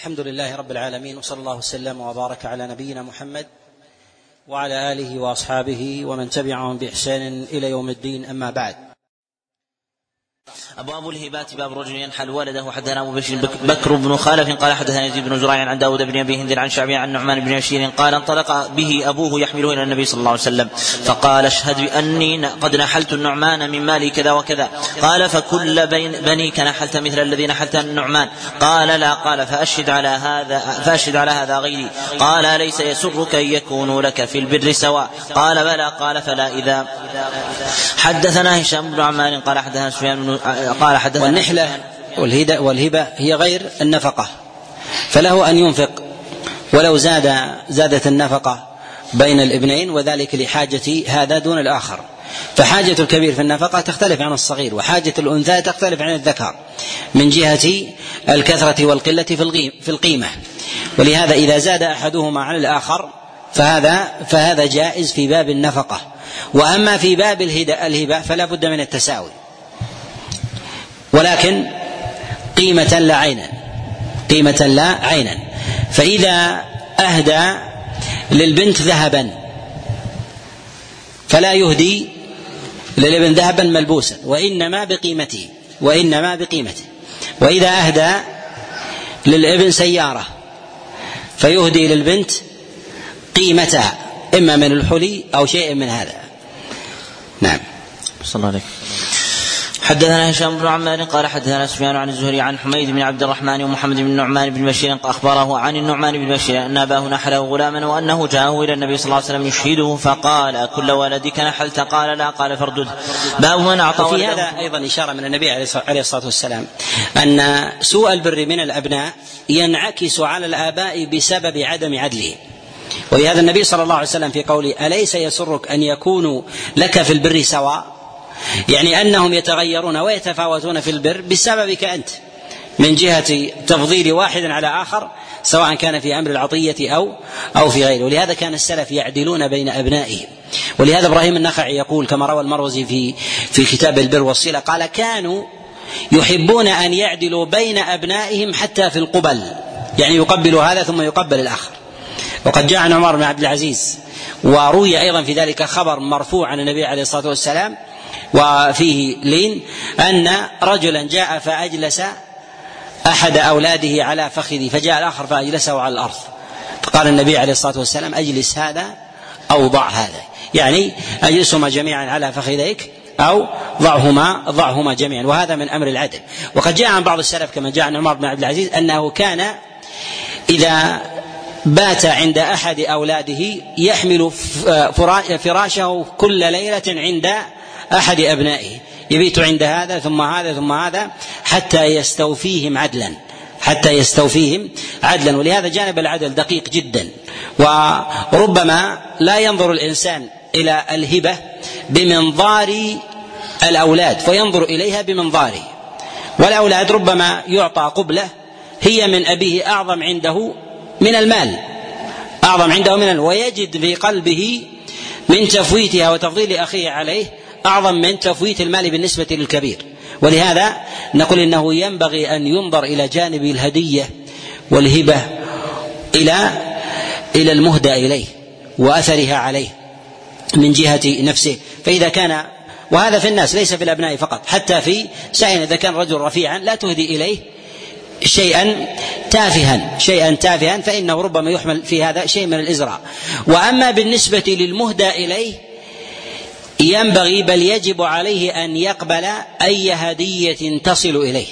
الحمد لله رب العالمين، وصلى الله وسلم وبارك على نبينا محمد وعلى آله وأصحابه ومن تبعهم بإحسان إلى يوم الدين. أما بعد. أبواب الهبات. باب رجل ينحل ولده. حدثنا أبو بشر بكر بن خالف قال حدثنا يزيد بن زريع عن داود بن أبي هند عن شعبي عن نعمان بن بشير قال انطلق به أبوه يحمله إلى النبي صلى الله عليه وسلم فقال اشهد بأني قد نحلت النعمان من مالي كذا وكذا. قال فكل بنيك نحلت مثل الذي نحلت النعمان؟ قال لا. قال فأشهد على هذا غيري. قال أليس يسرك أن يكونوا لك في البر سواء؟ قال بلى. قال فلا إذا. حدثنا هشام بن عمار قال حدثنا سفيان قال حدثنا. والنحلة والهبة هي غير النفقة، فله أن ينفق ولو زادت النفقة بين الابنين، وذلك لحاجة هذا دون الآخر. فحاجة الكبير في النفقة تختلف عن الصغير، وحاجة الأنثى تختلف عن الذكر من جهة الكثرة والقلة في القيمة. ولهذا إذا زاد أحدهما على الآخر فهذا جائز في باب النفقة. وأما في باب الهبة فلا بد من التساوي، ولكن قيمة لا عينا. فإذا أهدى للبنت ذهبا فلا يهدي للابن ذهبا ملبوسا وإنما بقيمته. وإذا أهدى للابن سيارة فيهدي للبنت قيمتها إما من الحلي أو شيء من هذا. نعم. صلى الله عليه. حدثنا هشام بن عمار قال حدثنا سفيان عن الزهري عن حميد بن عبد الرحمن ومحمد بن النعمان بن بشير أخبره عن النعمان بن بشير أن أباه نحله غلاما وأنه جاءه إلى النبي صلى الله عليه وسلم يشهده فقال كل ولدك نحلت؟ قال لا. قال فاردده. باب من أعطى. وفي هذا أيضا إشارة من النبي عليه الصلاة والسلام أن سوء البر من الأبناء ينعكس على الآباء بسبب عدم عدله. ولهذا النبي صلى الله عليه وسلم في قوله أليس يسرك أن يكونوا لك في البر سواء، يعني أنهم يتغيرون ويتفاوتون في البر بسببك أنت من جهة تفضيل واحد على آخر، سواء كان في أمر العطية أو في غيره. ولهذا كان السلف يعدلون بين أبنائهم. ولهذا إبراهيم النخعي يقول كما روى المروزي في كتاب البر والصلة قال كانوا يحبون أن يعدلوا بين أبنائهم حتى في القبل، يعني يقبل هذا ثم يقبل الآخر. وقد جاء عن عمر بن عبد العزيز وروي أيضا في ذلك خبر مرفوع عن النبي عليه الصلاة والسلام وفيه لين أن رجلا جاء فأجلس أحد أولاده على فخذه فجاء الآخر فأجلسه على الأرض، فقال النبي عليه الصلاة والسلام أجلس هذا أو ضع هذا، يعني أجلسهما جميعا على فخذيك أو ضعهما جميعا. وهذا من أمر العدل. وقد جاء عن بعض السلف كما جاء عن عمر بن عبد العزيز أنه كان إذا بات عند أحد أولاده يحمل فراشه كل ليلة عند أحد أبنائه، يبيت عند هذا ثم هذا حتى يستوفيهم عدلا. ولهذا جانب العدل دقيق جدا. وربما لا ينظر الإنسان إلى الهبة بمنظار الأولاد فينظر إليها بمنظاره. والأولاد ربما يعطى قبلة هي من أبيه أعظم عنده من المال، ويجد في قلبه من تفويتها وتفضيل أخيه عليه أعظم من تفويت المال بالنسبة للكبير. ولهذا نقول إنه ينبغي أن ينظر إلى جانب الهدية والهبة إلى المهدى إليه وأثرها عليه من جهة نفسه. فإذا كان، وهذا في الناس ليس في الأبناء فقط، حتى في سائل إذا كان رجل رفيعا لا تهدي إليه شيئا تافها فإنه ربما يحمل في هذا شيء من الإزراء. وأما بالنسبة للمهدى إليه ينبغي بل يجب عليه أن يقبل أي هدية تصل إليه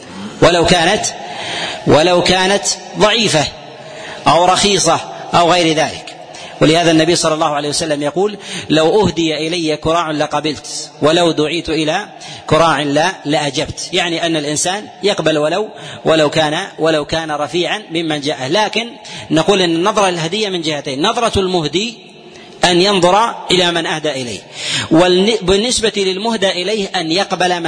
ولو كانت ضعيفة أو رخيصة أو غير ذلك. ولهذا النبي صلى الله عليه وسلم يقول لو أهدي إلي كراع لقبلت ولو دعيت إلى كراع لأجبت، يعني أن الإنسان يقبل ولو كان رفيعا ممن جاءه. لكن نقول أن النظرة للهدية من جهتين: نظرة المهدي أن ينظر إلى من أهدى إليه، وبالنسبة للمهدى إليه أن يقبل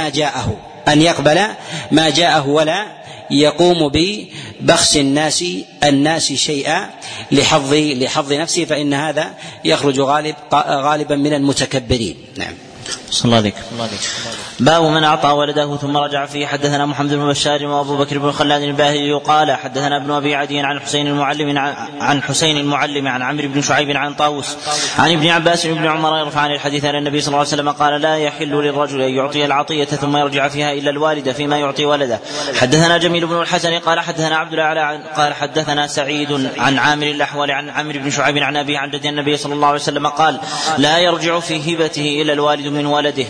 ما جاءه ولا يقوم ببخس الناس شيئا لحظ نفسه، فإن هذا يخرج غالبا من المتكبرين. نعم. صلى الله عليك. باب من أعطى ولده ثم رجع فيه. حدثنا محمد بن بشار وأبو بكر بن خلاد الباهلي قال حدثنا ابن أبي عدي عن حسين المعلم عن عمرو بن شعيب عن طاووس عن ابن عباس بن عمر يرفعان الحديث عن النبي صلى الله عليه وسلم قال لا يحل للرجل أن يعطي العطية ثم يرجع فيها إلا الوالد فيما يعطي ولده. حدثنا جميل بن الحسن قال حدثنا عبد الأعلى قال حدثنا سعيد عن عامر الأحول عن عمرو بن شعيب عن أبيه عن جد النبي صلى الله عليه وسلم قال لا يرجع في هبته إلا الوالد من ولده.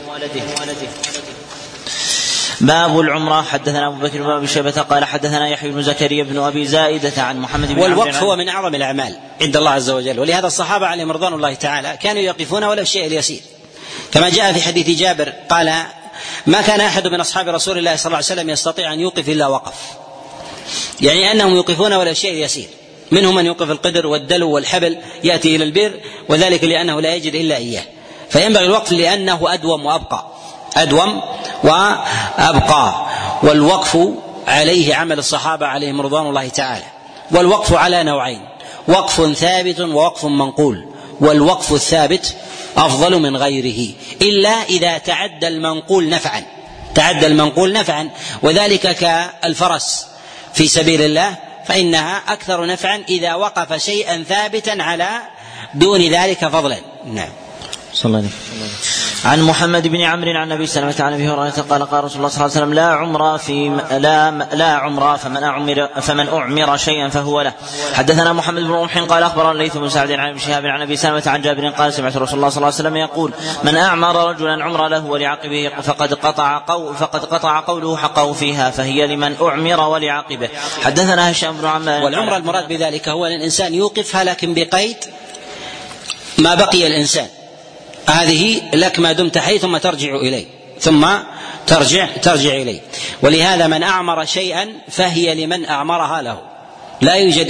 باب العمرة. حدثنا أبو بكر بن أبي شيبة قال حدثنا يحيى بن زكريا بن أبي زائدة عن محمد بن والوقف هو من أعظم الأعمال عند الله عز وجل، ولهذا الصحابة عليهم رضوان الله تعالى كانوا يقفون ولو الشيء اليسير، كما جاء في حديث جابر قال ما كان أحد من أصحاب رسول الله صلى الله عليه وسلم يستطيع أن يوقف إلا وقف، يعني أنهم يوقفون ولا الشيء اليسير، منهم من يوقف القدر والدلو والحبل يأتي إلى البر، وذلك لأنه لا يجد إلا إياه، فينبغي الوقف لأنه أدوم وأبقى. والوقف عليه عمل الصحابة عليهم رضوان الله تعالى. والوقف على نوعين: وقف ثابت ووقف منقول، والوقف الثابت أفضل من غيره إلا إذا تعدى المنقول نفعا، وذلك كالفرس في سبيل الله فإنها أكثر نفعا إذا وقف شيئا ثابتا على دون ذلك فضلا. نعم. صلى الله عليه وسلم. عن محمد بن عمرو عن ابي سلمة عن ابي هريرة قال قال رسول الله صلى الله عليه وسلم لا عمر فمن أعمر شيئا فهو له. حدثنا محمد بن رمح قال اخبرنا الليث بن سعد عن ابن شهاب عن ابي سلمة عن جابر قال سمعت رسول الله صلى الله عليه وسلم يقول من أعمر رجلا عمر له ولعقبه فقد قطع قوله حقه فيها فهي لمن أعمر ولعقبه. حدثنا هشام بن عمار. والعمر المراد بذلك هو أن الإنسان يوقفها لكن بقيد ما بقي الإنسان، هذه لك ما دمت حي ثم ترجع إليه. ولهذا من أعمر شيئا فهي لمن أعمرها له، لا يوجد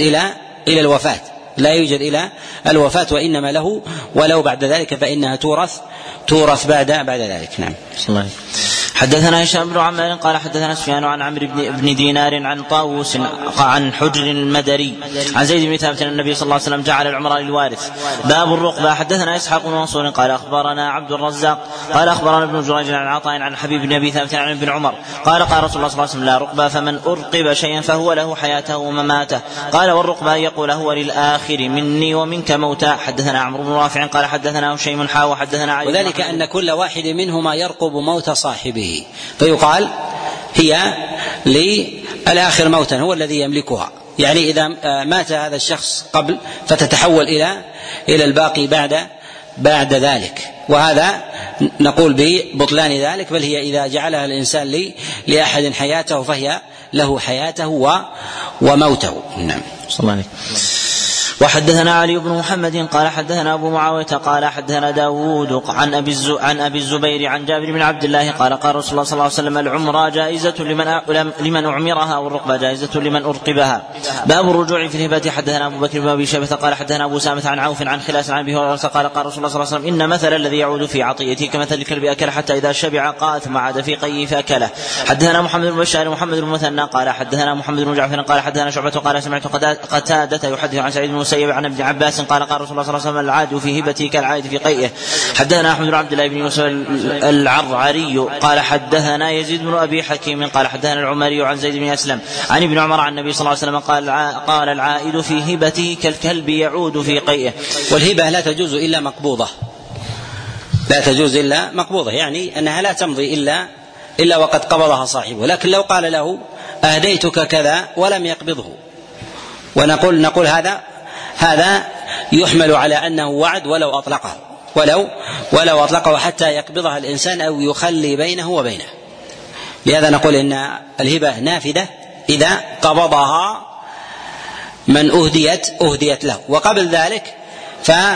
إلى الوفاة وإنما له، ولو بعد ذلك فإنها تورث بعد ذلك. نعم. حدثنا هشام بن عمار قال حدثنا سفيان عن عمرو بن دينار عن طاووس عن حجر المدري عن زيد بن ثابت النبي صلى الله عليه وسلم جعل العمرة للوارث. باب الرقبة. حدثنا إسحاق بن منصور قال أخبرنا عبد الرزاق قال أخبرنا ابن جريج عن عطاء عن حبيب بن أبي ثابت عن ابن عمر قال قال رسول الله صلى الله عليه وسلم لا رقبة فمن أرقب شيئا فهو له حياته ومماته. قال والرقبة يقول هو للآخر مني ومنك موتا. حدثنا عمرو بن رافع قال حدثنا هشيم حاوى حدثنا علي، وذلك أن كل واحد منهما يرقب موت صاحبه فيقال هي للآخر موتا هو الذي يملكها، يعني إذا مات هذا الشخص قبل فتتحول إلى الباقي بعد ذلك، وهذا نقول ببطلان ذلك، بل هي إذا جعلها الإنسان لأحد حياته فهي له حياته وموته. نعم. صلى الله عليه. وحدثنا علي بن محمد قال حدثنا أبو معاوية قال حدثنا داود عن أبي الزبير عن جابر بن عبد الله قال قال رسول الله صلى الله عليه وسلم العمرة جائزة لمن أعمرها والرقبة جائزة لمن أرقبها. باب الرجوع في الهبة. حدثنا أبو بكر بن أبي شيبة قال حدثنا أبو سامة عن عوف عن خلاس عن أبي هريرة قال قال رسول الله صلى الله عليه وسلم إن مثل الذي يعود في عطيته كمثل الكلب أكل حتى إذا شبع قال ثم عاد في قيه فأكله. حدثنا محمد بن بشار محمد بن مثنى قال حدثنا محمد بن جعفر قال حدثنا شعبة قال سمعت قتادة يحدث عن سعيد بن المسيب عن ابن عباس قال قال رسول الله صلى الله عليه وسلم العاد في هبته كالعائد في قيئه. حدثنا أحمد بن عبد الله بن يوسف العرعري قال حدثنا يزيد بن أبي حكيم قال حدثنا العمري عن زيد بن أسلم عن ابن عمر عن النبي صلى الله عليه وسلم قال العائد في هبته كالكلب يعود في قيئه. والهبة لا تجوز إلا مقبوضة، يعني أنها لا تمضي إلا وقد قبضها صاحبه، لكن لو قال له أهديتك كذا ولم يقبضه ونقول هذا يحمل على أنه وعد ولو أطلقه حتى يقبضها الإنسان أو يخلي بينه وبينه. لهذا نقول إن الهبة نافذة إذا قبضها من أهديت له، وقبل ذلك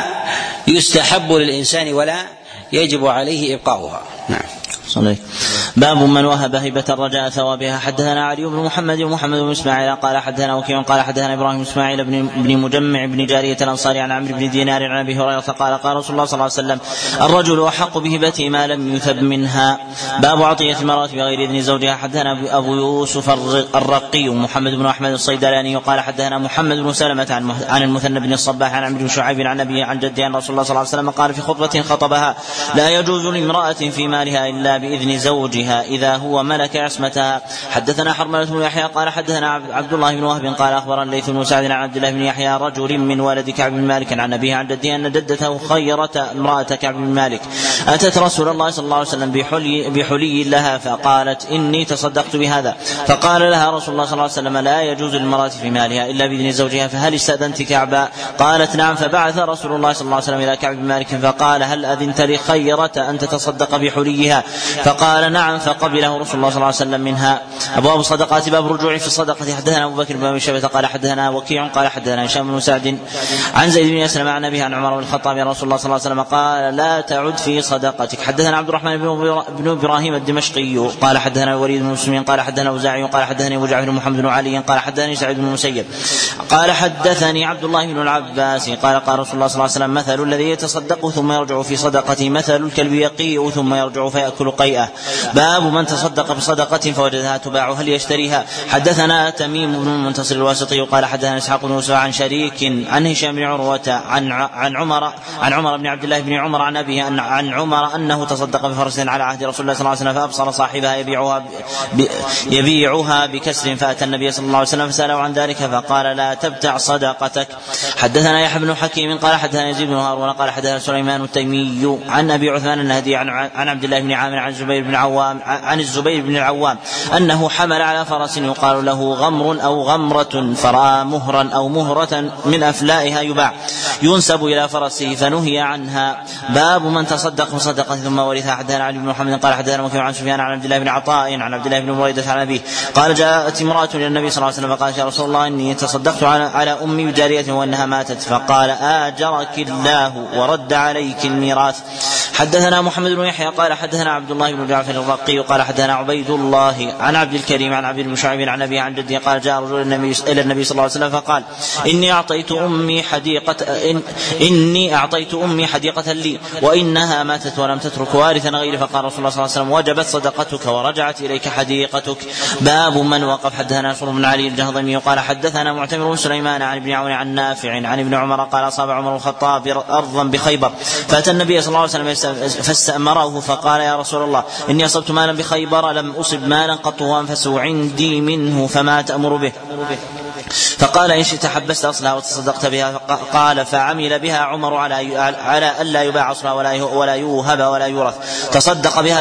فيستحب للإنسان ولا يجب عليه إبقاؤها. نعم. صحيح. باب من وهب هبة الرجاء ثوابها. حدثنا علي بن محمد ومحمد بن اسماعيل قال حدثنا وكيع قال حدثنا ابراهيم بن اسماعيل بن مجمع بن جارية الانصاري عن عمرو بن دينار عن ابي هريرة قال قال رسول الله صلى الله عليه وسلم الرجل احق بهبته ما لم يثب منها. باب عطية المرأة بغير اذن زوجها. حدثنا ابو يوسف الرقي محمد بن احمد الصيدلاني قال حدثنا محمد بن سلمة عن المثنى بن الصباح عن عمرو بن شعيب عن ابي عن جده عن رسول الله صلى الله عليه وسلم قال في خطبة خطبها لا يجوز لامرأة في مالها الا باذن زوجها اذا هو ملك عصمتها. حدثنا حرملة بن يحيى قال حدثنا عبد الله بن وهب قال اخبرنا الليث بن سعد عن عبد الله بن يحيى رجل من ولد كعب بن مالك عن ابيه عن جده ان جدته خيرت امرأة كعب بن مالك اتت رسول الله صلى الله عليه وسلم بحلي لها فقالت اني تصدقت بهذا فقال لها رسول الله صلى الله عليه وسلم لا يجوز للمرأة في مالها الا باذن زوجها فهل استأذنت كعبا؟ قالت نعم. فبعث رسول الله صلى الله عليه وسلم الى كعب بن مالك فقال هل اذنت لخيرة ان تتصدق بحليها؟ فقال نعم. فقبله رسول الله صلى الله عليه وسلم منها. ابواب الصدقات باب الرجوع في الصدقة. حدثنا ابو بكر بن ابي شيبة قال حدثنا وكيع قال حدثنا هشام بن سعد عن زيد بن اسلم عن ابيه عن عمر بن الخطاب رسول الله صلى الله عليه وسلم قال لا تعد في صدقتك. حدثنا عبد الرحمن بن ابراهيم الدمشقي قال حدثنا الوليد بن مسلم قال حدثنا اوزاعي قال حدثني ابو جعفر محمد بن علي قال حدثني سعيد بن المسيب قال حدثني عبد الله بن العباس قال قال رسول الله صلى الله عليه وسلم مثل الذي يتصدق ثم يرجع في صدقته مثل الكلب يقيء ثم يرجع فيأكل قيئه. باب من تصدق بصدقة فوجدها تباع هل يشتريها. حدثنا تميم بن المنتصر الواسطي قال حدثنا اسحاق بن يوسف عن شريك عن هشام بن عروة عن عمر بن عبد الله بن عمر عن أبيه عن عمر أنه تصدق بفرس على عهد رسول الله صلى الله عليه وسلم فأبصر صاحبها يبيعها بكسر فأتى النبي صلى الله عليه وسلم فسأله عن ذلك فقال لا تبتع صدقتك. حدثنا يحيى بن حكيم قال حدثنا يزيد بن هارون قال حدثنا سليمان التيمي عن أبي عثمان النهدي عن عبد الله بن عامر عن الزبير بن العوام أنه حمل على فرس يقال له غمر أو غمرة فرأى مهرا أو مهرة من أفلائها يباع ينسب إلى فرسه فنهي عنها. باب من تصدق بصدقة ثم ورثها. حدثنا علي بن محمد قال حدثنا وكيع عن سفيان عن عبد الله بن عطاء عن عبد الله بن بريدة عن أبيه قال جاءت امرأة إلى النبي صلى الله عليه وسلم فقالت يا رسول الله إني تصدقت على أمي بجارية وإنها ماتت فقال آجرك الله ورد عليك الميراث. حدثنا محمد بن يحيى قال حدثنا عبد الله بن جعفر الرقي قال حدثنا عبيد الله عن عبد الكريم عن عبد بن شعيب عن أبيه عن جده قال جاء رجل إلى النبي صلى الله عليه وسلم فقال إني أعطيت أمي حديقة لي وإنها ماتت ولم تترك وارثا غيري فقال رسول الله صلى الله عليه وسلم وجبت صدقتك ورجعت إليك حديقتك. باب من وقف. حدثنا نصر بن علي الجهضمي قال حدثنا معتمر بن سليمان عن ابن عون عن نافع عن ابن عمر قال أصاب عمر الخطاب أرضا بخيبر فأتى النبي صلى الله عليه وسلم فاستأمره فقال يا رسول الله إني أصبت مالا بخيبر لم أصب مالا قط وأنفسه عندي منه فما تأمر به؟ فقال إن شئت حبست أصلها وتصدقت بها. قال فعمل بها عمر على ألا يباع أصلها ولا يوهب ولا يورث. تصدق بها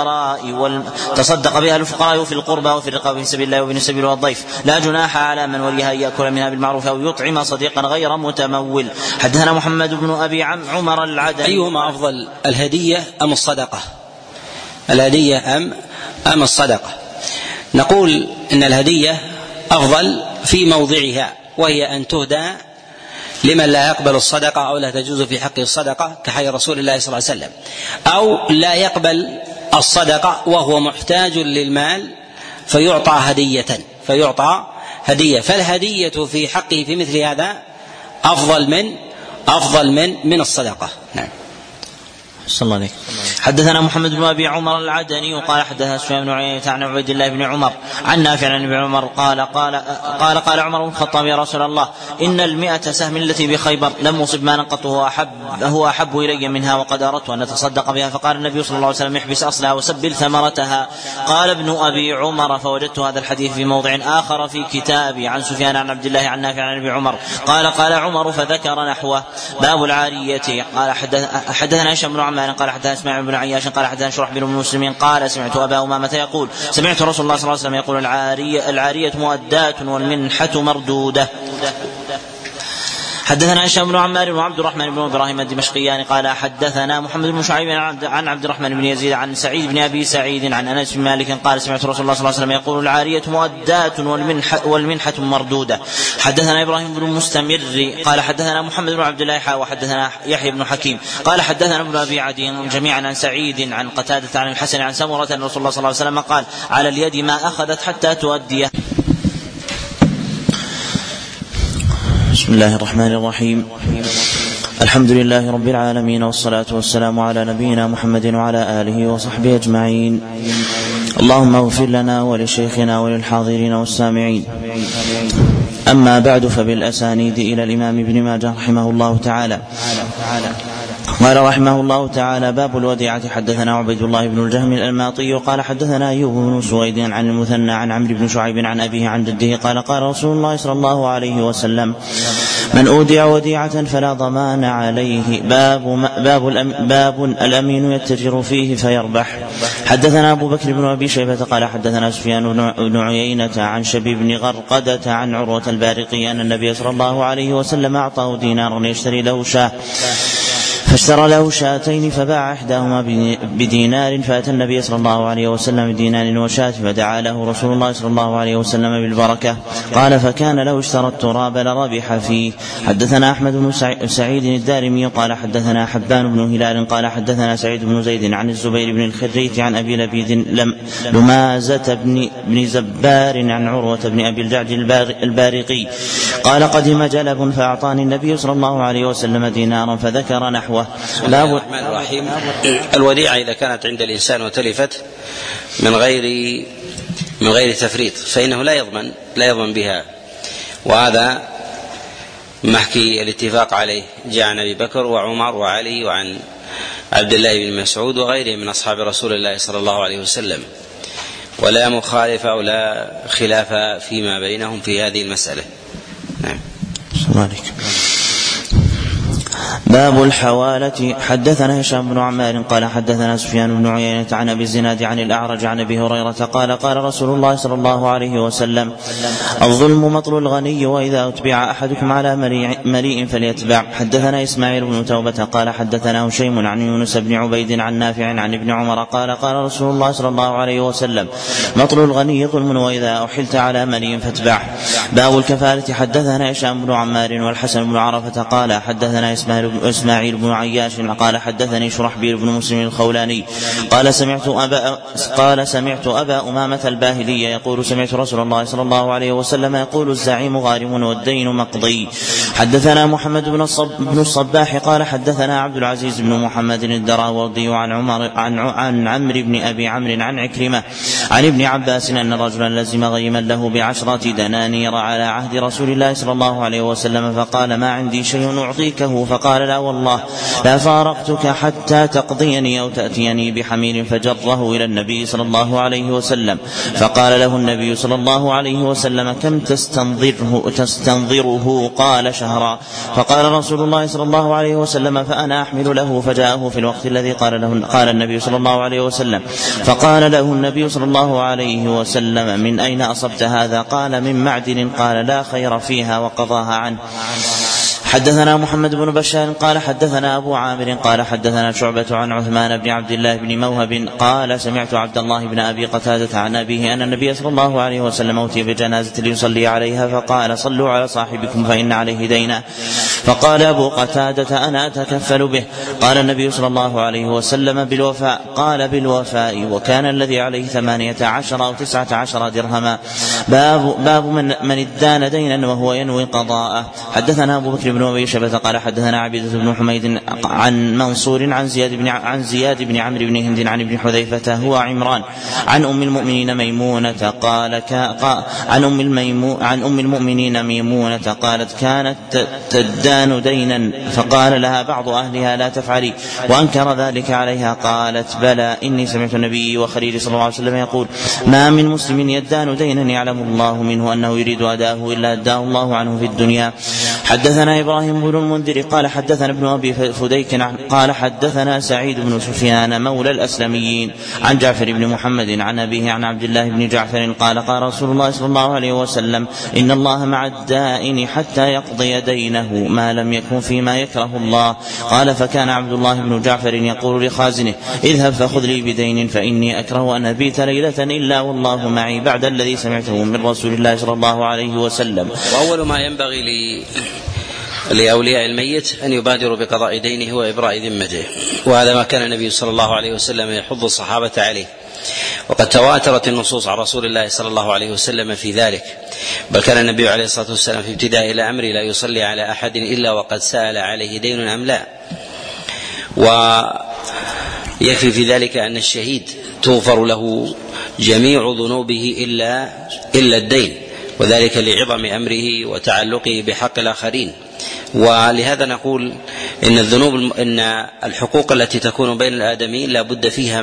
للفقراء وفي القربى وفي الرقاب في سبيل الله وابن السبيل والضيف لا جناح على من وليها أن يأكل منها بالمعروف أو يطعم صديقا غير متمول. حدثنا محمد بن أبي عمر العدني. أيهما أفضل الهدية أم الصدقة؟ الهدية أم الصدقة؟ نقول إن الهدية أفضل في موضعها وهي أن تهدى لمن لا يقبل الصدقة أو لا تجوز في حقه الصدقة كحي رسول الله صلى الله عليه وسلم أو لا يقبل الصدقة وهو محتاج للمال فيعطى هدية فالهدية في حقه في مثل هذا أفضل من الصدقة. نعم. صلى الله عليه. حدثنا محمد بن أبي عمر العدني وقال حدثنا سفيان بن عيينة عن عبيد الله بن عمر عن نافع عن ابن عمر قال عمر بن الخطاب يا رسول الله إن 100 سهم التي بخيبر لم أصب مالا قط هو أحب إلي منها وقد أردت أن أتصدق بها. فقال النبي صلى الله عليه وسلم احبس أصلها وسبل ثمرتها. قال ابن أبي عمر فوجدت هذا الحديث في موضع آخر في كتابي عن سفيان عن عبد الله عن نافع عن ابن عمر قال عمر فذكر نحوه. باب العارية. قال حدثنا هشام بن عمان قال حدثنا اسماعيل بن عياش قال حدثنا شرحبيل بن مسلم قال سمعت أبا أمامة يقول سمعت رسول الله صلى الله عليه وسلم يقول: العارية مؤداة والمنحة مردودة. حدثنا محمد بن أبي عمر العدني وقال حدثنا سفيان بن عيينة عن ابن عمر قال سمعت رسول الله صلى الله عليه وسلم يقول: العارية مؤداة والمنحة مردودة. حدثنا محمد بن أبي عمر العدني وقال حدثنا سفيان بن عيينة عن ابن عمر قال سمعت رسول الله صلى الله عليه وسلم يقول: العارية مؤداة والمنحة مردودة. حدثنا هشام بن عمار وعبد الرحمن بن ابراهيم الدمشقيان قال حدثنا محمد بن شعيب عن عبد الرحمن بن يزيد عن سعيد بن ابي سعيد عن انس بن مالك قال سمعت رسول الله صلى الله عليه وسلم يقول العارية مؤداة والمنحة مردودة. حدثنا ابراهيم بن مستمر قال حدثنا محمد بن عبد الله وحدثنا يحيى بن حكيم قال حدثنا ابن ابي عدي جميعا عن سعيد عن قتادة عن الحسن عن سمرة أن رسول الله صلى الله عليه وسلم قال على اليد ما اخذت حتى تؤديه. بسم الله الرحمن الرحيم. الحمد لله رب العالمين والصلاة والسلام على نبينا محمد وعلى آله وصحبه أجمعين. اللهم اغفر لنا ولشيخنا وللحاضرين والسامعين. أما بعد، فبالأسانيد إلى الإمام ابن ماجه رحمه الله تعالى قال رحمه الله تعالى: باب الوديعة. حدثنا عبيد الله بن الجهم الأنماطي قال حدثنا أيوب بن سويد عن المثنى عن عمرو بن شعيب عن أبيه عن جده قال قال رسول الله صلى الله عليه وسلم: من أودع وديعة فلا ضمان عليه. باب الأمين يتجر فيه فيربح. حدثنا أبو بكر بن أبي شيبة قال حدثنا سفيان بن عيينة عن شبيب بن غرقدة عن عروة البارقي أن النبي صلى الله عليه وسلم أعطاه دينارا يشتري له شاة، فاشترى له شاتين فباع إحداهما بدينار، فأتى النبي صلى الله عليه وسلم بدينار وشاة، فدعا له رسول الله صلى الله عليه وسلم بالبركة. قال: فكان لو اشترى التراب لربح فيه. حدثنا أحمد بن سعيد الدارمي قال حدثنا حبان بن هلال قال حدثنا سعيد بن زيد عن الزبير بن الخريت عن أبي لبيد لمازة بن زبار عن عروة بن أبي الجعد البارقي قال: قدم جلب فأعطاني النبي صلى الله عليه وسلم دينارا فذكر نحوه. الرحمن الرحيم. الوديعة إذا كانت عند الإنسان وتلفت من غير تفريط فإنه لا يضمن بها، وهذا محكي الاتفاق عليه، جاء عن أبي بكر وعمر وعلي وعن عبد الله بن مسعود وغيرهم من أصحاب رسول الله صلى الله عليه وسلم، ولا مخالفة ولا خلاف فيما بينهم في هذه المسألة. نعم. باب الحوالة. حدثنا هشام بن عمار قال حدثنا سفيان بن عيينة عن أبي الزناد عن الأعرج عن أبي هريرة قال قال رسول الله صلى الله عليه وسلم: الظلم مطل الغني، وإذا أتبع أحدكم على مليء فليتبع. حدثنا إسماعيل بن توبة قال حدثنا هشيم عن يونس بن عبيد عن نافع عن ابن عمر قال قال رسول الله صلى الله عليه وسلم: مطل الغني ظلم، وإذا أحلت على مليء فاتبع. باب الكفالة. حدثنا هشام بن عمار والحسن بن عرفة قال حدثنا إسماعيل بن عياش قال حدثني شرحبيل بن مسلم الخولاني قال سمعت أبا أمامة الباهلي يقول: سمعت رسول الله صلى الله عليه وسلم يقول: الزعيم غارم والدين مقضي. حدثنا محمد بن الصباح قال حدثنا عبد العزيز بن محمد الدراوردي عن عمرو بن أبي عمرو عن عكرمة عن ابن عباس أن رجلا لزم غيما له ب10 دنانير على عهد رسول الله صلى الله عليه وسلم، فقال: ما عندي شيء أعطيكه، فقال: لا والله لا فارقتك حتى تقضيني أو تأتيني بحمير، فجره إلى النبي صلى الله عليه وسلم، فقال له النبي صلى الله عليه وسلم: كم تستنظره؟ قال: شهرا. فقال رسول الله صلى الله عليه وسلم: فأنا أحمل له. فجاءه في الوقت الذي قال النبي صلى الله عليه وسلم، فقال له النبي صلى الله عليه وسلم: من أين أصبت هذا؟ قال: من معدن. قال: لا خير فيها، وقضاها عنه. حدثنا محمد بن بشار قال حدثنا أبو عامر قال حدثنا شعبة عن عثمان بن عبد الله بن موهب قال: سمعت عبد الله بن أبي قتادة عن أبيه أن النبي صلى الله عليه وسلم أوتي بجنازة ليصلي عليها، فقال: صلوا على صاحبكم فإن عليه دينا. فقال أبو قتادة: أنا أتكفل به. قال النبي صلى الله عليه وسلم: بالوفاء. قال: بالوفاء. وكان الذي عليه 18 أو 19 درهما. باب من ادان دينا وهو ينوي قضاءه. حدثنا أبو بكر بن أبي شيبة قال حدثنا عبيدة بن حميد عن منصور عن زياد بن عمرو بن هند عن ابن حذيفة هو عمران عن أم المؤمنين ميمونة عن أم المؤمنين ميمونة قالت: كانت تدان دينا، فقال لها بعض أهلها: لا تفعلي، وأنكر ذلك عليها. قالت: بلى، إني سمعت النبي وخليل صلى الله عليه وسلم يقول: ما من مسلم يدان دينا يعلم الله منه أنه يريد أداه إلا أداه الله عنه في الدنيا. حدثنا إبراهيم بن المنذر قال حدثنا ابن أبي فديك قال حدثنا سعيد بن سفيان مولى الأسلميين عن جعفر بن محمد عن أبيه عن عبد الله بن جعفر قال قال رسول الله صلى الله عليه وسلم إن الله مع الدائن حتى يقضي دينه ما لم يكن فيما يكره الله. قال فكان عبد الله بن جعفر يقول لخازنه اذهب فخذ لي بدين فإني أكره أن أبيت ليلة إلا والله معي بعد الذي سمعته من رسول الله صلى الله عليه وسلم. وأول ما ينبغي لأولياء الميت أن يبادروا بقضاء دينه وإبراء ذمته، وهذا ما كان النبي صلى الله عليه وسلم يحض الصحابة عليه، وقد تواترت النصوص عن رسول الله صلى الله عليه وسلم في ذلك، بل كان النبي عليه الصلاة والسلام في ابتداء الأمر لا يصلي على أحد إلا وقد سأل عليه دين أم لا. ويكفي في ذلك أن الشهيد تغفر له جميع ذنوبه إلا الدين، وذلك لعظم أمره وتعلقه بحق الآخرين. ولهذا نقول إن الحقوق التي تكون بين الآدميين لا بد فيها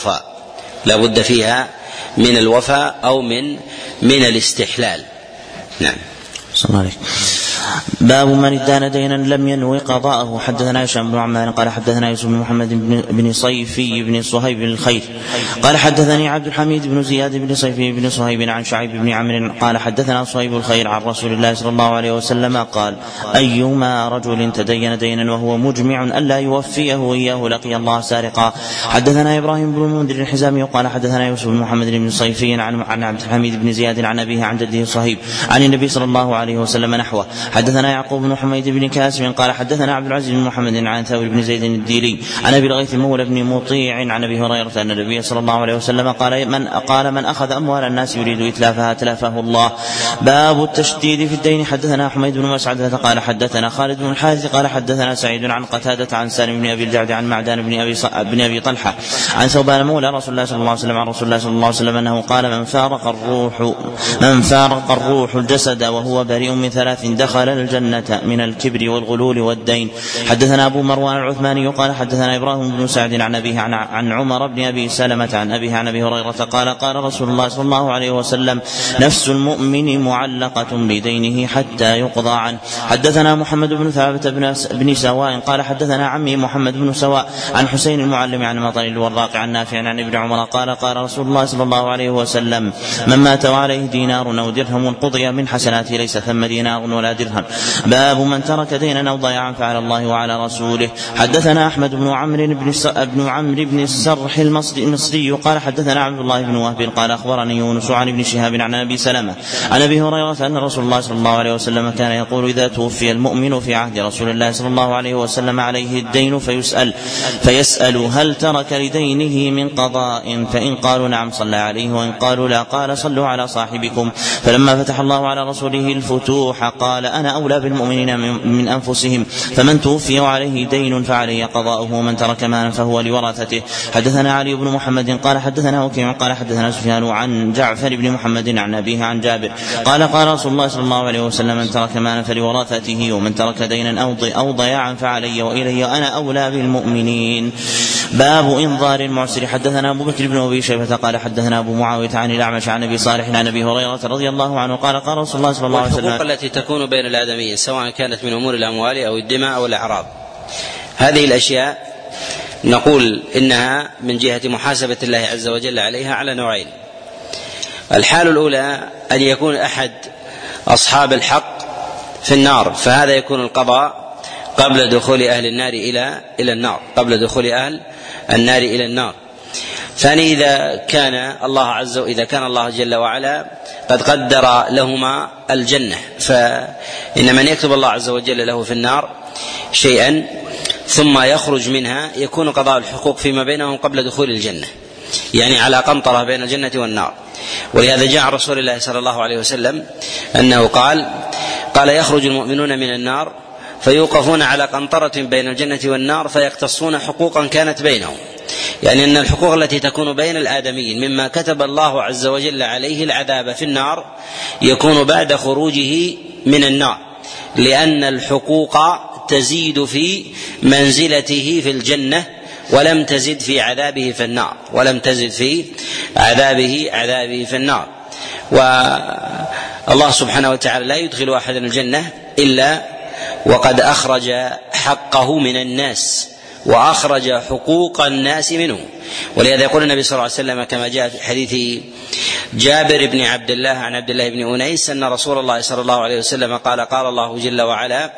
من الوفاء أو من الاستحلال. نعم. صلى الله عليه. باب من ادان دينا لم ينوي قضاءه. حدثنا هشام بن عمار قال حدثنا يوسف بن محمد بن صيفي بن صهيب بن الخير قال حدثني عبد الحميد بن زياد بن صيفي بن صهيب عن شعيب بن عمرو قال حدثنا صهيب الخير عن رسول الله صلى الله عليه وسلم قال أيما رجل تدين دينا وهو مجمع ألا يوفيه إياه لقي الله سارقا. حدثنا إبراهيم بن المنذر الحزامي قال حدثنا يوسف بن محمد بن صيفي عن عبد الحميد بن زياد عن أبيه عن جده صهيب عن النبي صلى الله عليه وسلم نحوه. حدثنا يعقوب بن حميد بن كاسم قال حدثنا عبد العزيز بن محمد عن ثور بن زيد الديلي عن ابي الغيث مولى بن مطيع عن ابي هريره ان النبي صلى الله عليه وسلم قال من اخذ اموال الناس يريد اتلافها تلافه الله. باب التشديد في الدين. حدثنا حميد بن مسعد قال حدثنا خالد بن الحارث قال حدثنا سعيد عن قتادة عن سالم بن ابي الجعد عن معدان بن ابي طلحه عن ثوبان مولى رسول الله صلى الله عليه وسلم عن رسول الله صلى الله عليه وسلم انه قال من فارق الروح الجسد وهو بريء من ثلاث دخل الجنة من الكبر والغلول والدين. حدثنا أبو مروان العثماني قال حدثنا إبراهيم بن سعد عن أبيه عن عمر بن أبي سلمة عن أبيه عن أبي هريرة قال قال رسول الله صلى الله عليه وسلم نفس المؤمن معلقة بدينه حتى يقضى عنه. حدثنا محمد بن ثابت بن سواء قال حدثنا عمي محمد بن سواء عن حسين المعلم عن مطر الوراق عن نافع عن ابن عمر قال قال رسول الله صلى الله عليه وسلم من مات وعليه دينار أو درهم قضي من حسناته ليس ثم دينار ولا درهم. باب من ترك دينا أو ضياعا فعلى الله وعلى رسوله. حدثنا أحمد بن عمرو بن السرح المصري قال حدثنا عبد الله بن وهب قال أخبرني يونس عن ابن شهاب عن أبي سلمة عن أبي هريرة أن رسول الله صلى الله عليه وسلم كان يقول إذا توفي المؤمن في عهد رسول الله صلى الله عليه وسلم عليه الدين فيسأل هل ترك لدينه من قضاء فإن قالوا نعم صلى عليه وإن قالوا لا قال صلوا على صاحبكم. فلما فتح الله على رسوله الفتوح قال أنا أولى بالمؤمنين من أنفسهم فمن توفي وعليه دين فعليه قضاؤه ومن ترك مالا فهو لورثته. حدثنا علي بن محمد قال حدثنا وكيع قال حدثنا سفيان عن جعفر بن محمد عن أبيه عن جابر قال قال رسول الله صلى الله عليه وسلم من ترك مالا فلورثته ومن ترك دينا أو ضياعا فعلي وإلي أنا أولى بالمؤمنين. باب إنظار المعسر. حدثنا أبو بكر بن أبي شيبة قال حدثنا أبو معاوية عن الأعمش عن أبي صالح عن أبي هريرة رضي الله عنه قال قال رسول الله صلى الله عليه وسلم والحقوق التي تكون بين الآدميين سواء كانت من أمور الأموال أو الدماء أو الأعراض، هذه الأشياء نقول إنها من جهة محاسبة الله عز وجل عليها على نوعين. الحال الأولى أن يكون أحد أصحاب الحق في النار، فهذا يكون القضاء قبل دخول أهل النار إلى النار، قبل دخول أهل النار إلى النار. ثاني إذا كان الله جل وعلا قد قدر لهما الجنة، فإن من يكتب الله عز وجل له في النار شيئا ثم يخرج منها يكون قضاء الحقوق فيما بينهم قبل دخول الجنة، يعني على قنطرة بين الجنة والنار. ولهذا جاء عن رسول الله صلى الله عليه وسلم أنه قال يخرج المؤمنون من النار فيوقفون على قنطرة بين الجنة والنار فيقتصون حقوقا كانت بينهم، يعني أن الحقوق التي تكون بين الآدميين مما كتب الله عز وجل عليه العذاب في النار يكون بعد خروجه من النار، لأن الحقوق تزيد في منزلته في الجنة ولم تزد في عذابه في النار، عذابه في النار. والله سبحانه وتعالى لا يدخل أحدا الجنة وقد أخرج حقه من الناس وأخرج حقوق الناس منه. ولهذا يقول النبي صلى الله عليه وسلم كما جاء في حديث جابر بن عبد الله عن عبد الله بن أنيس أن رسول الله صلى الله عليه وسلم قال: قال الله جل وعلا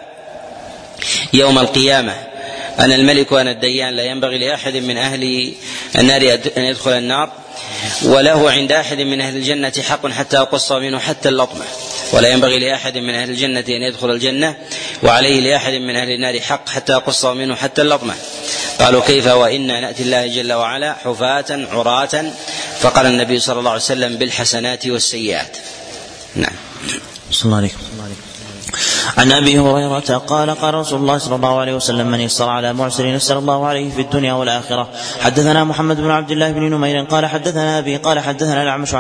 يوم القيامة: أنا الملك وأنا الديان، لا ينبغي لأحد من أهل النار أن يدخل النار، وله عند أحد من أهل الجنة حق حتى أقص منه حتى اللطمة، ولا ينبغي لأحد من أهل الجنة أن يدخل الجنة، وعليه لأحد من أهل النار حق حتى أقص منه حتى اللطمة. قالوا: كيف وإنا نأتي الله جل وعلا حفاة عراة؟ فقال النبي صلى الله عليه وسلم: بالحسنات والسيئات. نعم. صلى الله عليه. عن ابي هريره قال: قال رسول الله صلى الله عليه وسلم: من يسر على معسر يسر الله عليه في الدنيا والاخره. حدثنا محمد بن عبد الله بن نمير قال حدثنا ابي قال حدثنا الاعمش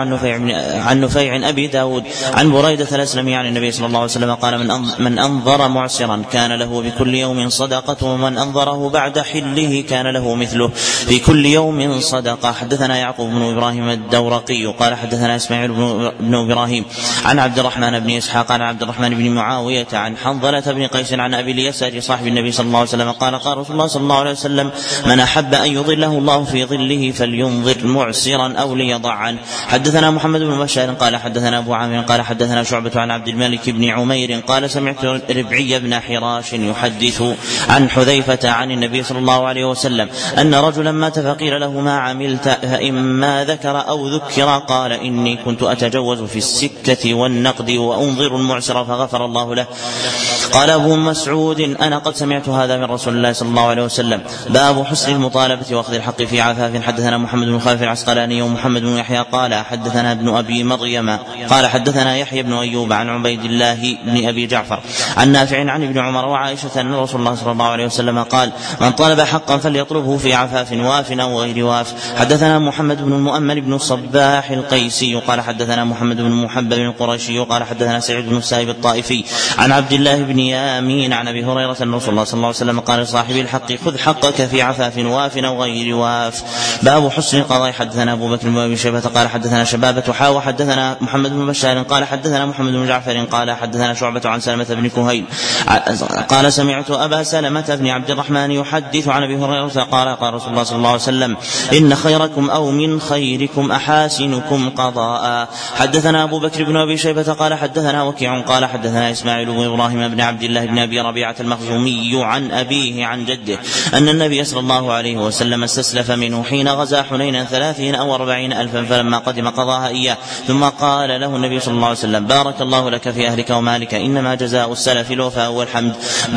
عن نفيع ابي داود عن بريده الاسلمي عن النبي صلى الله عليه وسلم قال: من انظر معسرا كان له بكل يوم صدقه، ومن انظره بعد حله كان له مثله في كل يوم صدقه. حدثنا يعقوب بن ابراهيم الدورقي قال حدثنا اسماعيل بن ابراهيم عن عبد الرحمن بن اسحاق عن عبد الرحمن بن معاويه عن حنظلة بن قيس عن أبي اليسار صاحب النبي صلى الله عليه وسلم قال: قال رسول الله صلى الله عليه وسلم: من أحب أن يظله الله في ظله فلينظر معسرا أو ليضع عنه. حدثنا محمد بن بشار قال حدثنا أبو عامر قال حدثنا شعبة عن عبد الملك بن عمير قال: سمعت ربعي بن حراش يحدث عن حذيفة عن النبي صلى الله عليه وسلم أن رجلا مات فقيل له: ما عملت؟ فإما ذكر أو ذكر قال: إني كنت أتجوز في السكة والنقد وأنظر المعسر فغفر الله له. قال أبو مسعود: أنا قد سمعت هذا من رسول الله صلى الله عليه وسلم. باب حسن المطالبة وأخذ الحق في عفاف. حدثنا محمد بن خالد العسقلاني ومحمد بن يحيى قال حدثنا ابن أبي مريم قال حدثنا يحيى بن أيوب عن عبيد الله بن أبي جعفر عن نافع عن ابن عمر وعائشة أن رسول الله صلى الله عليه وسلم قال: من طلب حقا فليطلبه في عفاف واف أو غير واف. حدثنا محمد بن المؤمل بن الصباح القيسي قال حدثنا محمد بن محبب القرشي قال حدثنا سعيد بن السائب الطائفي عن عبد الله بن يامين عن ابي هريره ان رسول الله صلى الله عليه وسلم قال لصاحب الحق: خذ حقك في عفاف واف او غير واف. باب حسن القضاء. حدثنا ابو بكر بن ابي شيبه قال حدثنا شبابه حاوى حدثنا محمد بن بشار قال حدثنا محمد بن جعفر قال حدثنا شعبة عن سلمة بن كهيل قال: سمعت ابا سلمة بن عبد الرحمن يحدث عن ابي هريره قال: قال رسول الله صلى الله عليه وسلم: ان خيركم او من خيركم احاسنكم قضاء. حدثنا ابو بكر بن ابي شيبه قال حدثنا وكيع قال حدثنا اسماعيل بن ابراهيم بن عبد الله بن ابي ربيعه المخزومي عن ابيه عن جده ان النبي صلى الله عليه وسلم استسلف منه حين غزا حنينا 30 أو 40 ألفا، فلما قدم قضاها اياه، ثم قال له صلى الله عليه وسلم: بارك الله لك في اهلك ومالك، انما جزاء السلف الوفاء والحمد.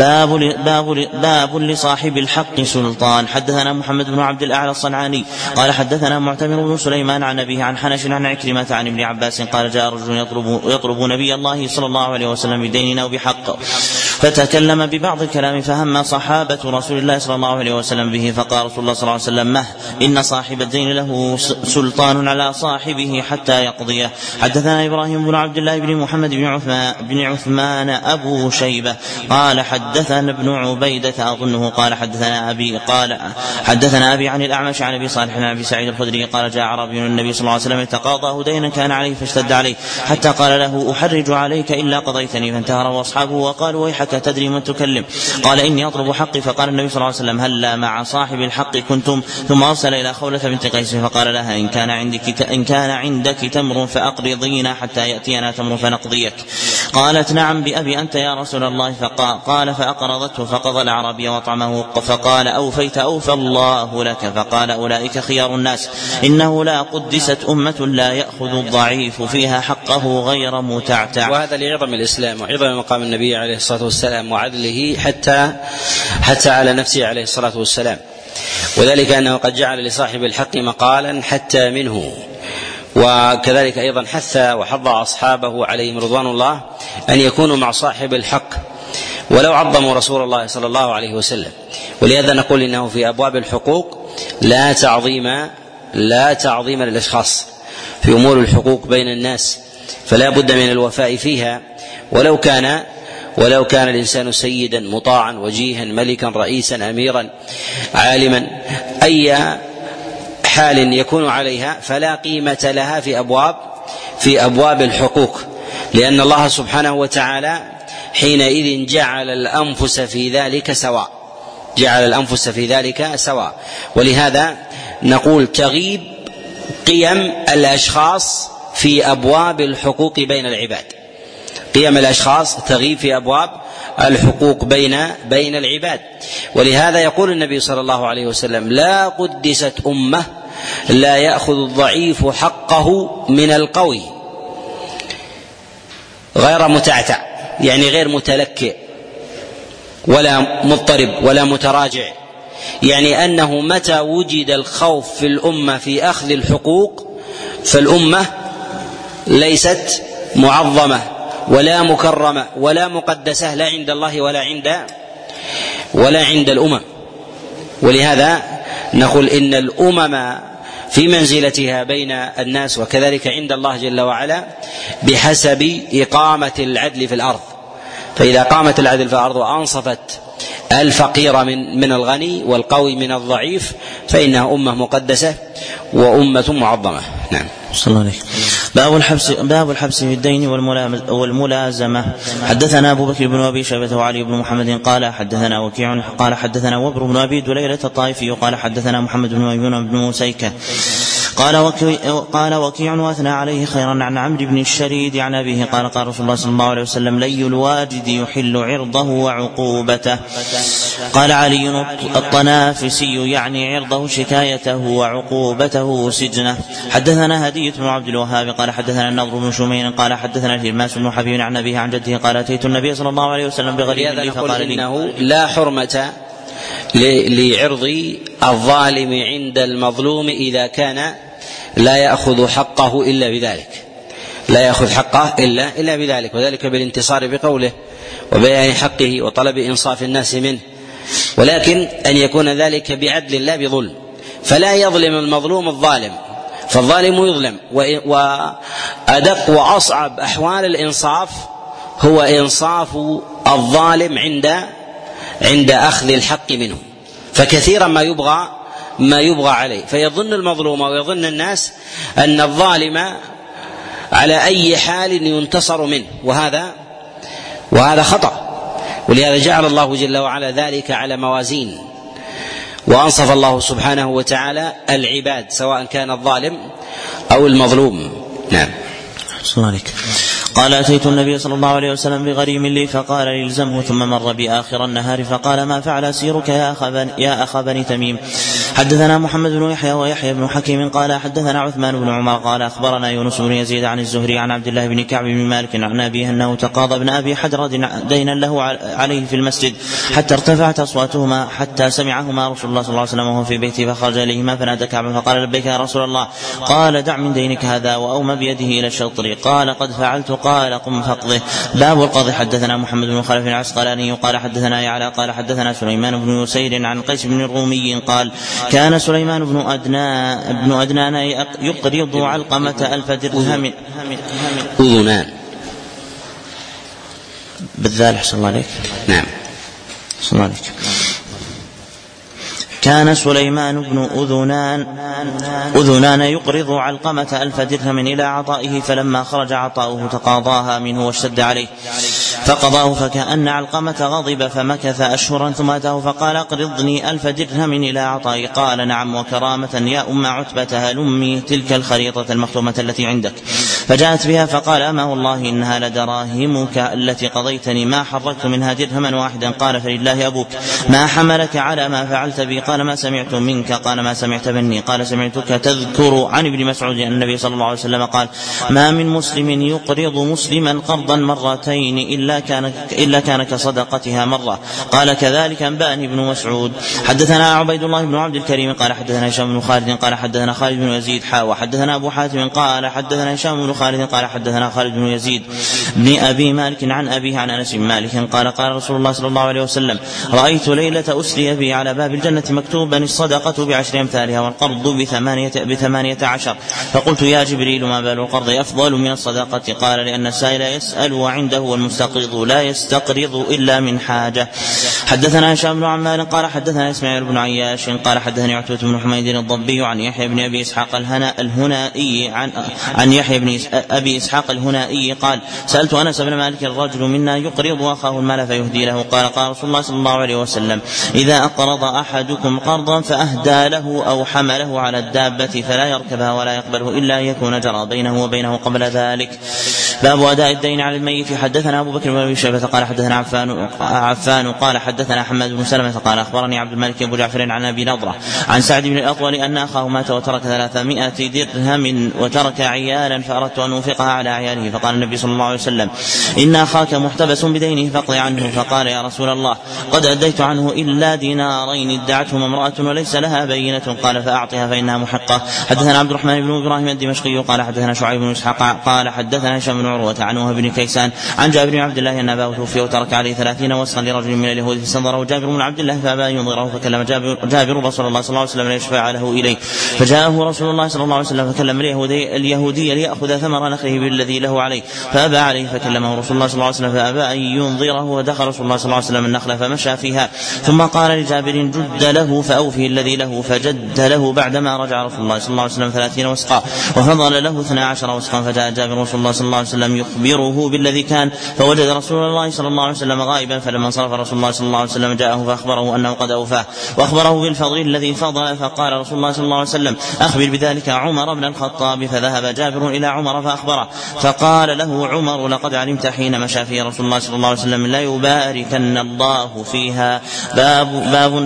باب لصاحب الحق سلطان. حدثنا محمد بن عبد الاعلى الصنعاني قال حدثنا معتمر بن سليمان عن ابيه عن حنش عن عكرمة عن ابن عباس قال: جاء رجل يطلب نبي الله صلى الله عليه وسلم بدين او بحق، فتكلم ببعض الكلام فهم صحابة رسول الله صلى الله عليه وسلم به، فقال رسول الله صلى الله عليه وسلم: مه، إن صاحب الدين له سلطان على صاحبه حتى يقضيه. حدثنا إبراهيم بن عبد الله بن محمد بن عثمان أبو شيبة قال حدثنا ابن عبيدة أظنه قال حدثنا أبي عن الأعمش عن أبي صالح عن أبي سعيد الخدري قال: جاء عربي النبي صلى الله عليه وسلم يتقاضاه دينا كان عليه فاشتد عليه حتى قال له: أحرج عليك إلا قضيتني، فانتهره أصحابه وقالوا: ويحك تدري من تكلم؟ قال: إني أطلب حقي. فقال النبي صلى الله عليه وسلم: هلا مع صاحب الحق كنتم؟ ثم أرسل إلى خولة بنت قيس فقال لها: إن كان عندك تمر فأقرضينا حتى يأتينا تمر فنقضيك. قالت: نعم بأبي أنت يا رسول الله. قال: فأقرضته فقضى العربي وطعمه، فقال: أوفيت أوفى الله لك. فقال: أولئك خيار الناس، إنه لا قدست أمة لا يأخذ الضعيف فيها حقه غير متعتع. وهذا لعظم الإسلام وعظم مقام النبي عليه الصلاة والسلام وعدله حتى على نفسه عليه الصلاة والسلام، وذلك أنه قد جعل لصاحب الحق مقالا حتى منه، وكذلك أيضا حث وحض أصحابه عليهم رضوان الله أن يكونوا مع صاحب الحق ولو عظموا رسول الله صلى الله عليه وسلم. ولهذا نقول إنه في أبواب الحقوق لا تعظيم للأشخاص في أمور الحقوق بين الناس، فلا بد من الوفاء فيها ولو كان الإنسان سيدا مطاعا وجيها ملكا رئيسا أميرا عالما، أي حال يكون عليها فلا قيمة لها في أبواب الحقوق، لأن الله سبحانه وتعالى حينئذ جعل الأنفس في ذلك سواء. ولهذا نقول تغيب قيم الأشخاص في أبواب الحقوق بين العباد، قيم الأشخاص تغيب في أبواب الحقوق بين العباد. ولهذا يقول النبي صلى الله عليه وسلم: لا قدست أمة لا يأخذ الضعيف حقه من القوي غير متعتع، يعني غير متلكئ ولا مضطرب ولا متراجع، يعني أنه متى وجد الخوف في الأمة في أخذ الحقوق فالأمة ليست معظمة ولا مكرمة ولا مقدسة لا عند الله ولا عند الأمم. ولهذا نقول إن الأمم في منزلتها بين الناس وكذلك عند الله جل وعلا بحسب إقامة العدل في الأرض. فإذا قامت العدل في الأرض وأنصفت الفقير من الغني والقوي من الضعيف فإنها أمة مقدسة وأمة معظمة. نعم. صلى الله عليه. باب الحبس في الدين والملازمة. حدثنا أبو بكر بن أبي شيبة وعلي بن محمد قال حدثنا وكيع قال حدثنا وبر بن أبي دليلة الطائفي قال حدثنا محمد بن ميمون بن موسيكة قال وكيع واثنى عليه خيرا عن عمرو بن الشريد عن أبيه قال قال رسول الله صلى الله عليه وسلم: لي الواجد يحل عرضه وعقوبته. قال علي: الطنافسي يعني عرضه شكايته وعقوبته سجنه. حدثنا هدية بن عبد الوهاب قال حدثنا النضر بن شمير قال حدثنا الهرماس بن حبيب عن أبيه عن جده قال: أتيت النبي صلى الله عليه وسلم بغريب لي فقال لي: إنه لا حرمة لعرض الظالم عند المظلوم إذا كان لا يأخذ حقه إلا بذلك، وذلك بالانتصار بقوله وبيان حقه وطلب إنصاف الناس منه، ولكن أن يكون ذلك بعدل لا بظلم، فلا يظلم المظلوم الظالم، فالظالم يظلم. وأدق وأصعب أحوال الإنصاف هو إنصاف الظالم عند أخذ الحق منه، فكثيرا ما يبغى عليه، فيظن المظلوم ويظن الناس أن الظالم على أي حال ينتصر منه، وهذا خطأ. ولهذا جعل الله جل وعلا ذلك على موازين، وأنصف الله سبحانه وتعالى العباد سواء كان الظالم أو المظلوم. نعم. صلى الله عليه. قال: أتيت النبي صلى الله عليه وسلم بغريم لي فقال لي: الزمه. ثم مر بي آخر النهار فقال: ما فعل سيرك يا أخا بني تميم. حدثنا محمد بن يحيى ويحيى بن حكيم قال حدثنا عثمان بن عمر قال أخبرنا يونس بن يزيد عن الزهري عن عبد الله بن كعب بن مالك عن أبيه أنه تقاضى ابن أبي حدرد دينا له عليه في المسجد حتى ارتفعت أصواتهما حتى سمعهما رسول الله صلى الله عليه وسلم وهو في بيته، فخرج إليهما فنادى كعبا فقال: لبيك يا رسول الله. قال: دع من دينك هذا، وأومى بيده إلى الشطر. قال: قد فعلت. قال: قم فاقضه. باب القاضي. حدثنا محمد بن خلف العسقلاني قال حدثنا يعلى قال حدثنا سليمان بن يسير عن قيس بن الرومي قال: كان سليمان بن أدنان يقرض علقمة 1000 درهم. أذنان بالذال. حسن الله عليك. نعم. حسن الله عليك. كان سليمان بن أذنان يقرض علقمة 1000 درهم إلى عطائه، فلما خرج عطاؤه تقاضاها منه واشتد عليه فقضاه، فكأن علقمة غضب فمكث أشهرا ثم أتاه فقال: اقرضني 1000 درهم إلى عطائي. قال: نعم وكرامة يا أم عتبة، هلمي تلك الخريطة المختومة التي عندك. فجاءت بها فقال: أما والله إنها لدراهمك التي قضيتني ما حركت منها درهما واحدا. قال: فلله أبوك، ما حملك على ما فعلت بي؟ قال: ما سمعت منك. قال: ما سمعت مني؟ قال: سمعتك تذكر عن ابن مسعود أن النبي صلى الله عليه وسلم قال: ما من مسلم يقرض مسلما قرضا مرتين إلا كان كصدقتها مرة. قال: كذلك أنبأني ابن مسعود. حدثنا عبيد الله بن عبد الكريم قال حدثنا هشام بن خالد قال حدثنا خالد بن يزيد وحدثنا أبو حاتم قال حدثنا هشام بن خالد قال حدثنا خالد بن يزيد بن أبي مالك عن أبيه عن أنس بن مالك قال: قال رسول الله صلى الله عليه وسلم: رأيت ليلة أسري بي على باب الجنة مكتوبا الصدقة ب10 أمثالها والقرض ب18، فقلت: يا جبريل، ما بال القرض أفضل من الصدقة؟ قال: لأن السائل يسأل وعنده والمستقرض لا يستقرض إلا من حاجة. حدثنا هشام بن عمار قال حدثنا إسماعيل بن عياش قال حدثني عتبة بن حميد الضبي عن يحيى بن أبي إسحاق الهنائي عن يحيى بن أبي إسحاق الهنائي قال: سألت أنس بن مالك: الرجل منا يقرض أخاه المال فيهدي له؟ قال رسول الله صلى الله عليه وسلم: إذا أقرض أحدكم قرضا فأهدى له أو حمله على الدابة فلا يركبها ولا يقبله إلا أن يكون جرى بينه وبينه قبل ذلك. باب أداء الدين على الميت. حدثنا أبو بكر بن أبي شيبة قال حدثنا عفان قال حدثنا حماد بن سلمة قال أخبرني عبد الملك بن جعفر عن أبي نضرة عن سعد بن الأطول أن أخاه مات وترك 300 درهم وترك عيالا فأردت أن أنفقها على عياله، فقال النبي صلى الله عليه وسلم: إن أخاك محتبس بدينه فاقض عنه. فقال: يا رسول الله قد أديت عنه إلا دينارين ادعتهما امرأة وليس لها بينة. قال: فأعطها فإنها محقة. حدثنا عبد الرحمن بن إبراهيم الدمشقي قال حدثنا شعيب بن إسحاق قال حدثنا هشام بن عروة عن وهب بن كيسان عن جابر بن عبد الله أن أباه توفي وترك عليه 30 وسقا لرجل من اليهود فاستنظره جابر بن عبد الله فأبى أن ينظره، فكلم جابر رسول الله صلى الله عليه وسلم ليشفع له إليه، فجاءه رسول الله صلى الله عليه وسلم فكلم اليهودي ليأخذ ثمر نخله بالذي له عليه فأبى عليه، فكلمه رسول الله صلى الله عليه وسلم فأبى أن ينظره، ودخل رسول الله صلى الله عليه وسلم النخل فمشى فيها، ثم قال لجابر: جد له فأوفه الذي له، فجد له بعدما رجع رسول الله صلى الله عليه وسلم 30 وسقا وفضل له 12 وسقا، فجاء جابر رسول الله صلى الله عليه وسلم يخبره بالذي كان، فوجد رسول الله صلى الله عليه وسلم غائبا، فلما انصرف رسول الله صلى الله عليه وسلم جاءه فأخبره أنه قد أوفاه وأخبره بالفضل الذي فضل، فقال رسول الله صلى الله عليه وسلم: أخبر بذلك عمر بن الخطاب. فذهب جابر إلى عمر فأخبره، فقال له عمر: لقد علمت حين مشى فيه رسول الله صلى الله عليه وسلم لا يباركن الله فيها. باب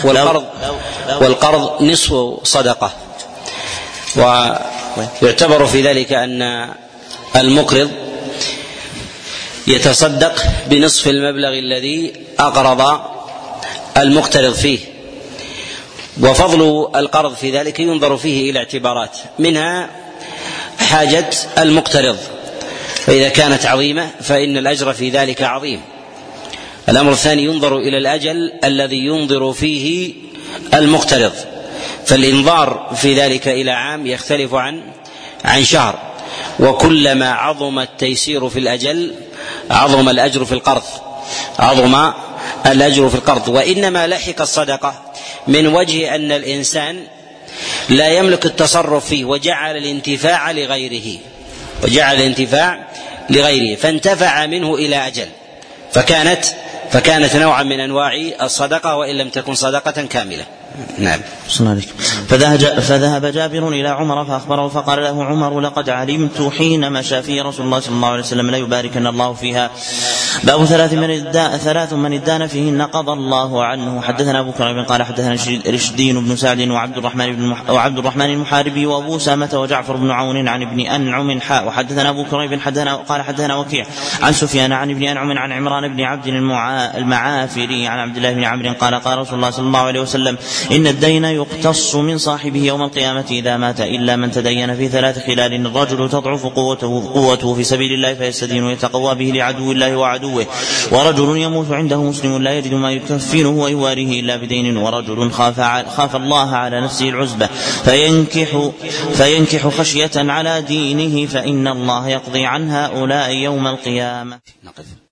والقرض نصف صدقة، ويعتبر في ذلك أن المقرض يتصدق بنصف المبلغ الذي أقرض المقترض فيه، وفضل القرض في ذلك ينظر فيه إلى اعتبارات، منها حاجة المقترض، فإذا كانت عظيمة فإن الأجر في ذلك عظيم. الأمر الثاني ينظر إلى الأجل الذي ينظر فيه المقترض، فالإنظار في ذلك إلى عام يختلف عن شهر، وكلما عظم التيسير في الأجل عظم الأجر في القرض. وإنما لحق الصدقة من وجه أن الإنسان لا يملك التصرف فيه وجعل الانتفاع لغيره فانتفع منه إلى أجل، فكانت نوعا من أنواع الصدقة وإن لم تكن صدقة كاملة. نعم. فذهب جابر إلى عمر فأخبره، فقال له عمر: لقد علمت حين مشى فيه رسول الله صلى الله عليه وسلم لا يباركن الله فيها. باب ثلاث من ادان فيهن قضى الله عنه. حدثنا أبو كريب قال حدثنا رشدين بن سعد وعبد الرحمن المحاربي وأبو سامة وجعفر بن عون عن ابن أنعم وحدثنا أبو كريب قال حدثنا وكيع عن سفيان عن ابن أنعم عن عمران بن عبد المعافري عن عبد الله بن عمرو قال رسول الله صلى الله عليه وسلم: إن الدين يقتص من صاحبه يوم القيامة إذا مات إلا من تدين في 3 خلال: الرجل تضعف قوته في سبيل الله فيستدين ويتقوى به لعدو الله وعدوه، ورجل يموت عنده مسلم لا يجد ما يكفنه ويواريه إلا بدين، ورجل خاف الله على نفسه العزبة فينكح خشية على دينه فإن الله يقضي عن هؤلاء يوم القيامة.